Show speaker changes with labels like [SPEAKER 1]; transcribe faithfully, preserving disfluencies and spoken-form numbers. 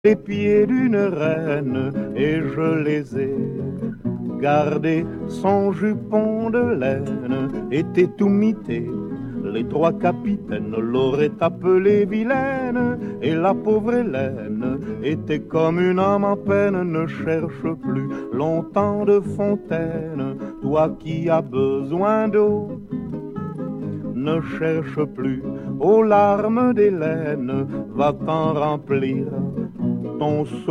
[SPEAKER 1] les pieds d'une reine et je les ai gardés. Son jupon de laine était tout mité. Les trois capitaines l'auraient appelée vilaine, et la pauvre Hélène était comme une âme en peine. Ne cherche plus longtemps de fontaine, toi qui as besoin d'eau. Ne cherche plus aux larmes d'Hélène, va t'en remplir ton seau.